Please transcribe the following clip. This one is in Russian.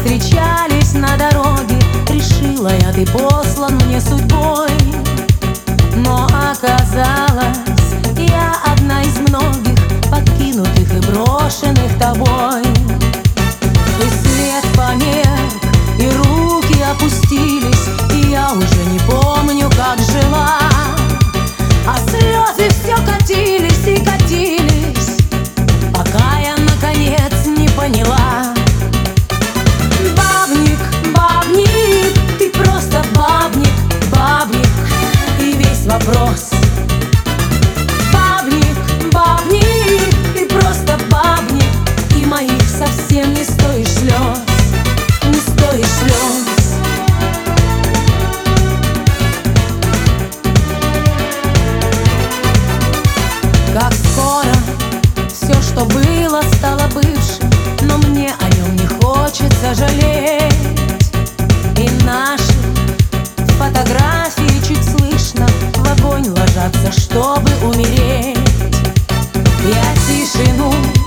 повстречались на дороге. Решила я, ты послан мне судьбой. Но оказалось, я одна из многих, покинутых и брошенных тобой. И свет померк, и руки опустились, и я уже не помню, как жила. А слезы все катились и катились, пока я наконец не поняла. Бабник, бабник, ты просто бабник, бабник, и весь вопрос. Бабник, бабник, ты просто бабник, и моих совсем не стоишь слез, не стоишь слез. Как скоро все, что было, стало бывшим, но мне о нем не хочется жалеть. И наши фотографии чуть слышно в огонь ложатся, чтобы умереть. Я тишину